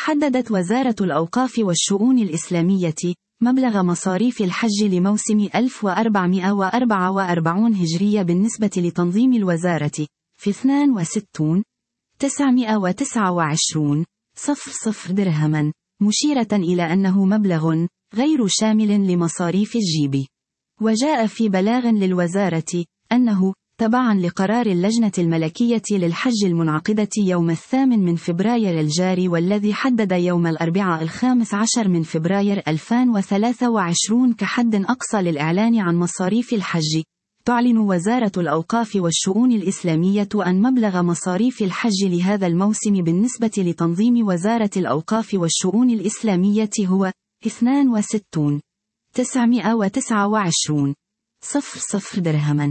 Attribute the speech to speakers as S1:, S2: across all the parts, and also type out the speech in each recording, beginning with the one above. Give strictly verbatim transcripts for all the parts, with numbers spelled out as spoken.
S1: حددت وزارة الأوقاف والشؤون الإسلامية مبلغ مصاريف الحج لموسم ألف وأربعمائة وأربعة وأربعين هجرية بالنسبة لتنظيم الوزارة في اثنين وستين تسعمائة وتسعة وعشرين صفر صفر درهما، مشيرة إلى أنه مبلغ غير شامل لمصاريف الجيب. وجاء في بلاغ للوزارة أنه تبعاً لقرار اللجنة الملكية للحج المنعقدة يوم الثامن من فبراير الجاري والذي حدد يوم الأربعاء الخامس عشر من فبراير ألفين وثلاثة وعشرين كحد أقصى للإعلان عن مصاريف الحج، تعلن وزارة الأوقاف والشؤون الإسلامية أن مبلغ مصاريف الحج لهذا الموسم بالنسبة لتنظيم وزارة الأوقاف والشؤون الإسلامية هو اثنين وستين تسعمائة وتسعة وعشرين صفر صفر درهما،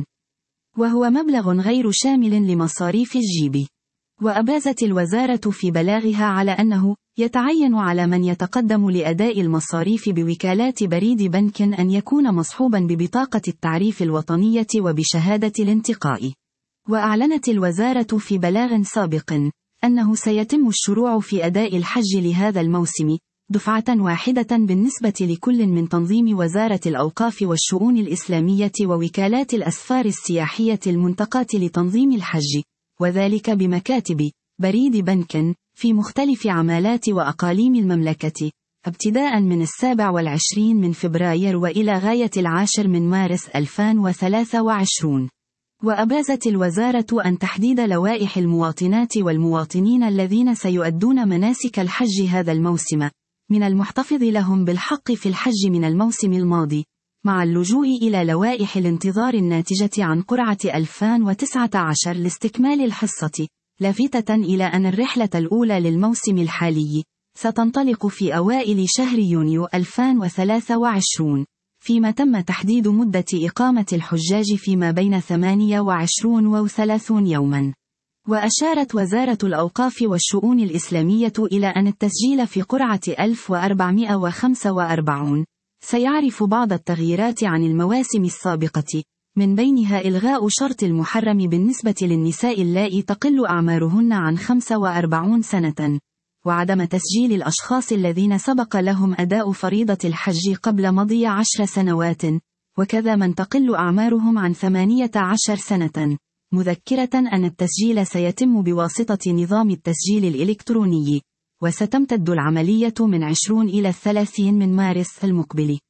S1: وهو مبلغ غير شامل لمصاريف الجيب. وأبازت الوزارة في بلاغها على أنه يتعين على من يتقدم لأداء المصاريف بوكالات بريد بنك أن يكون مصحوبا ببطاقة التعريف الوطنية وبشهادة الانتقاء. وأعلنت الوزارة في بلاغ سابق أنه سيتم الشروع في أداء الحج لهذا الموسم دفعة واحدة بالنسبة لكل من تنظيم وزارة الأوقاف والشؤون الإسلامية ووكالات الأسفار السياحية المنتقاة لتنظيم الحج، وذلك بمكاتب بريد بنك في مختلف عمالات وأقاليم المملكة، ابتداء من السابع والعشرين من فبراير وإلى غاية العاشر من مارس ألفين وثلاثة وعشرين. وأبازت الوزارة أن تحديد لوائح المواطنات والمواطنين الذين سيؤدون مناسك الحج هذا الموسم من المحتفظ لهم بالحق في الحج من الموسم الماضي، مع اللجوء إلى لوائح الانتظار الناتجة عن قرعة ألفين وتسعة عشر لاستكمال الحصة، لافتة إلى أن الرحلة الأولى للموسم الحالي ستنطلق في أوائل شهر يونيو ألفين وثلاثة وعشرين، فيما تم تحديد مدة إقامة الحجاج فيما بين ثمانية وعشرين وثلاثين يوما. وأشارت وزارة الأوقاف والشؤون الإسلامية إلى أن التسجيل في قرعة ألف وأربعمائة وخمسة وأربعين سيعرف بعض التغييرات عن المواسم السابقة، من بينها إلغاء شرط المحرم بالنسبة للنساء اللائي تقل أعمارهن عن خمسة وأربعين سنة، وعدم تسجيل الأشخاص الذين سبق لهم أداء فريضة الحج قبل مضي عشر سنوات، وكذا من تقل أعمارهم عن ثمانية عشر سنة، مذكرة أن التسجيل سيتم بواسطة نظام التسجيل الإلكتروني، وستمتد العملية من عشرين إلى الثلاثين من مارس المقبل.